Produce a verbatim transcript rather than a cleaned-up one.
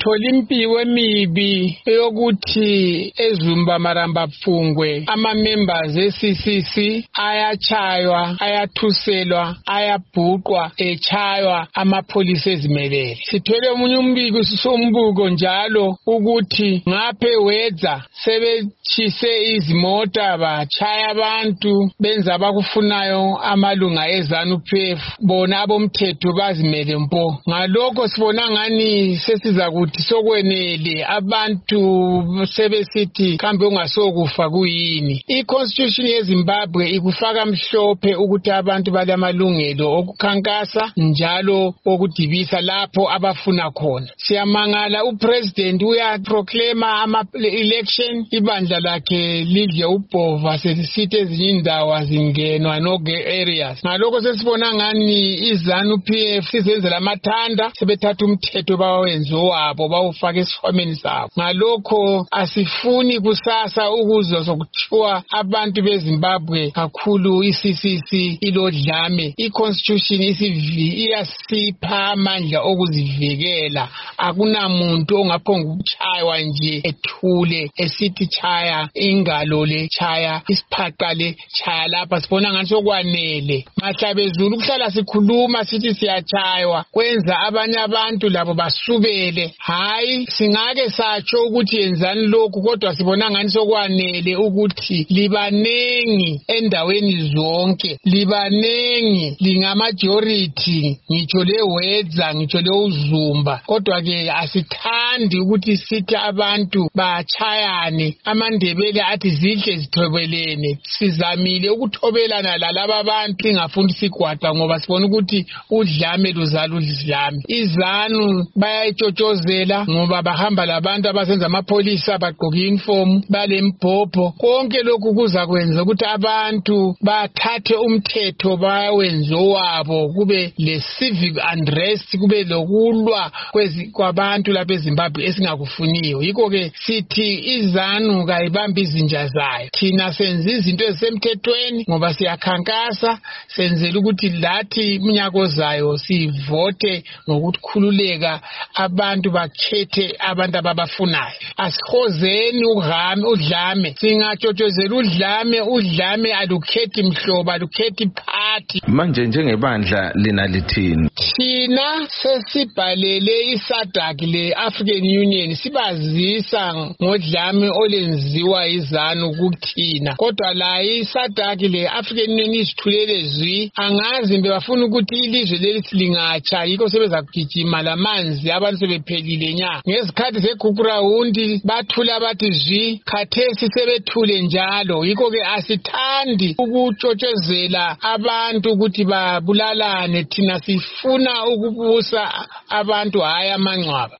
sithola impiwe emibi yokuthi eZumba Maramba Pfungwe ama-members e-C C C ayachaywa, ayathuselwa, ayabhuqwa, echaywa amapholisa ezimelele. Sithole omunye umbiko sombuko njalo ukuthi ngaphe wedza sebechise izimota bachaya abantu benza abakufunayo amalunga eZANU-P F bona abomthetho bazimele mpo. Ngalokho sibona ngani sesiza kuthi sokwenele abantu sebesithi kambe ungasokufa kuyini. I-Constitution yeZimbabwe ikufaka mhlophe ukuthi abantu balamalungelo okukhankasa njalo okudibisa lapho abafuna khona. Siyamangala upresident uyaproclaima ama-election ibandla lakhe lidle ubhova selisithi ezinye indawo azingenwa no-gay areas. Ngalokho sesibona ngani iZANU-P F sizenzela amathanda sebethatha umthetho bawenze wabo bawufaka esifameni sabo. Ngalokho asifuni kusasa ukuzwa sokuthiwa abantu beZimbabwe kakhulu i-C C C ilodlame. I-Constitution isivi iyasipha amandla okuzivikela. Akunamuntu ongaphonga ukuchaywa nje ethule esithi chaya ingalo le chaya isiphaqale le chaya lapha sibona ngani sokwanele. Mahlabezulu kuhlala sikhuluma sithi siyachaywa kwenza abanye abantu labo basubele. Hayi singake satsho ukuthi yenzani lokhu kodwa sibona ngani sokwanele ukuthi libanengi endaweni zonke, libanengi lingamajority ngitsho lewedza ngitsho leuzumba. Kodwa ke asithandi ukuthi sithi abantu bachayane. AmaNdebele athi zihle zithobelene. Sizamile ukuthobelana lalaba abantu ingafuni sigwada ngoba sibona ukuthi udlame luzala udlame. iZANU bayayitshotshozela ngoba bahamba labantu abasenza amapholisa bagqoka uniform balembhobho. Konke lokhu kuza kwenza ukuthi abantu bathathe umthetho bawenze wabo, kube le civic unrest, kube lokulwa kwezi kwabantu lapha eZimbabwe esingakufuniyo. Yikho ke sithi iZANU kayibambi izinja zayo. Thina senza izinto ezisemthethweni ngoba siyakhankasa senzela ukuthi lathi iminyaka ozayo sivote ngokukhululeka abantu bakhethe abantu ababafunayo. Asihozeni udlame udlame. Singatshotshozela udlame udlame alukhethi mhlobo alukhethi party. Manje njengebandla lina lithini? Thina sesibhalele iSADC le African Union sibazisa ngodlame olenziwa iZANU kuthina. Kodwa la iSADC le African Union isithulele zwi angazi mbe bafuna ukuthi ilizwe lelithi lingatsha yikho sebeza kugijima lamanzi abantu sebephelile nya. Ngezikhathi zeGugurawundi bathula bathi zwi khathesi sebethule njalo. Yikho ke asithandi ukutshotshozela abantu ukuthi babulalane. Thina sifuna ukubusa abantu hayi amangcwaba.